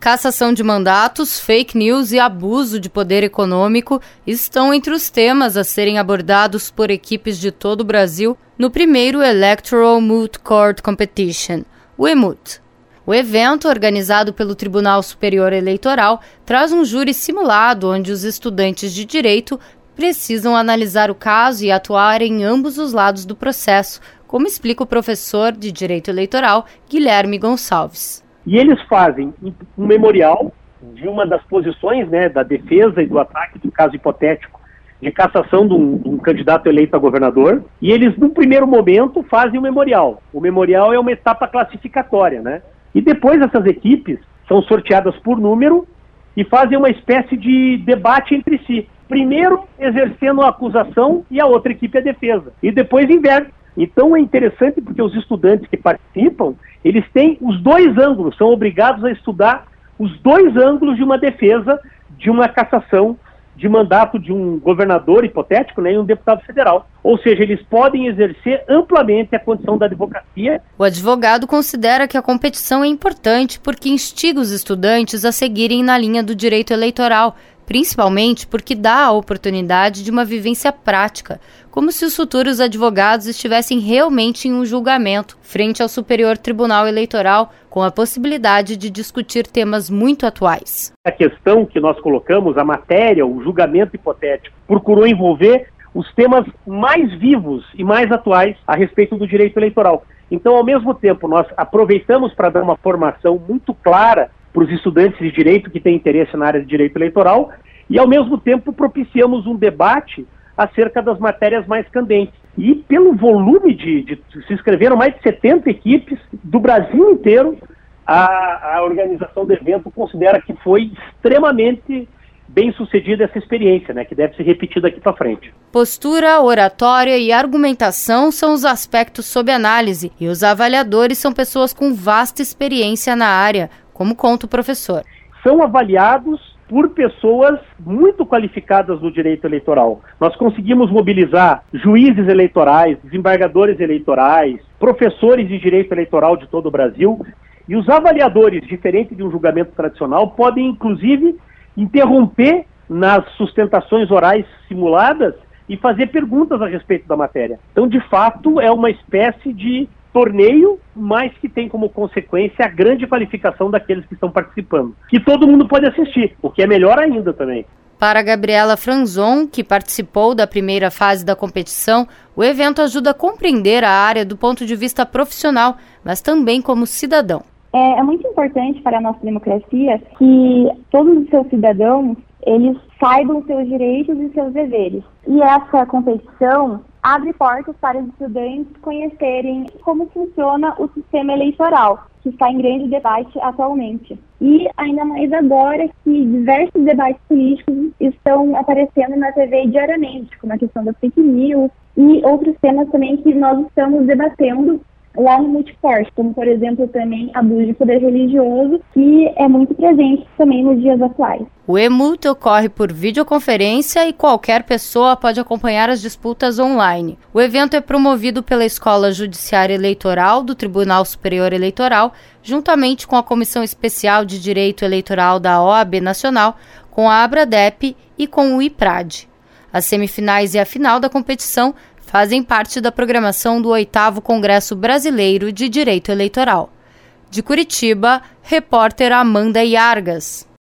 Cassação de mandatos, fake news e abuso de poder econômico estão entre os temas a serem abordados por equipes de todo o Brasil no primeiro Electoral Moot Court Competition, o EMOOT. O evento, organizado pelo Tribunal Superior Eleitoral, traz um júri simulado onde os estudantes de direito precisam analisar o caso e atuar em ambos os lados do processo, como explica o professor de Direito Eleitoral, Guilherme Gonçalves. E eles fazem um memorial de uma das posições, da defesa e do ataque do caso hipotético de cassação de um candidato eleito a governador, e eles, no primeiro momento, fazem o memorial. O memorial é uma etapa classificatória, E depois essas equipes são sorteadas por número e fazem uma espécie de debate entre si. Primeiro exercendo a acusação e a outra equipe a defesa. E depois inverte. Então é interessante porque os estudantes que participam, eles têm os dois ângulos, são obrigados a estudar os dois ângulos de uma defesa, de uma cassação de mandato de um governador hipotético, e um deputado federal. Ou seja, eles podem exercer amplamente a condição da advocacia. O advogado considera que a competição é importante porque instiga os estudantes a seguirem na linha do direito eleitoral, principalmente porque dá a oportunidade de uma vivência prática, como se os futuros advogados estivessem realmente em um julgamento frente ao Superior Tribunal Eleitoral, com a possibilidade de discutir temas muito atuais. A questão que nós colocamos, a matéria, o julgamento hipotético, procurou envolver os temas mais vivos e mais atuais a respeito do direito eleitoral. Então, ao mesmo tempo, nós aproveitamos para dar uma formação muito clara para os estudantes de direito que têm interesse na área de direito eleitoral e, ao mesmo tempo, propiciamos um debate acerca das matérias mais candentes. E pelo volume se inscreveram mais de 70 equipes do Brasil inteiro, a organização do evento considera que foi extremamente bem sucedida essa experiência, que deve ser repetida aqui para frente. Postura, oratória e argumentação são os aspectos sob análise e os avaliadores são pessoas com vasta experiência na área, como conta o professor. São avaliados por pessoas muito qualificadas no direito eleitoral. Nós conseguimos mobilizar juízes eleitorais, desembargadores eleitorais, professores de direito eleitoral de todo o Brasil, e os avaliadores, diferente de um julgamento tradicional, podem, inclusive, interromper nas sustentações orais simuladas e fazer perguntas a respeito da matéria. Então, de fato, é uma espécie de torneio, mas que tem como consequência a grande qualificação daqueles que estão participando. Que todo mundo pode assistir, o que é melhor ainda também. Para Gabriela Franzon, que participou da primeira fase da competição, o evento ajuda a compreender a área do ponto de vista profissional, mas também como cidadão. É muito importante para a nossa democracia que todos os seus cidadãos, eles saibam seus direitos e seus deveres. E essa competição abre portas para os estudantes conhecerem como funciona o sistema eleitoral, que está em grande debate atualmente. E ainda mais agora que diversos debates políticos estão aparecendo na TV diariamente, como a questão da fake news e outros temas também que nós estamos debatendo lá no Multicorte, como, por exemplo, também abuso de poder religioso, que é muito presente também nos dias atuais. O EMOOT ocorre por videoconferência e qualquer pessoa pode acompanhar as disputas online. O evento é promovido pela Escola Judiciária Eleitoral do Tribunal Superior Eleitoral, juntamente com a Comissão Especial de Direito Eleitoral da OAB Nacional, com a Abradep e com o IPRAD. As semifinais e a final da competição fazem parte da programação do 8º Congresso Brasileiro de Direito Eleitoral. De Curitiba, repórter Amanda Iargas.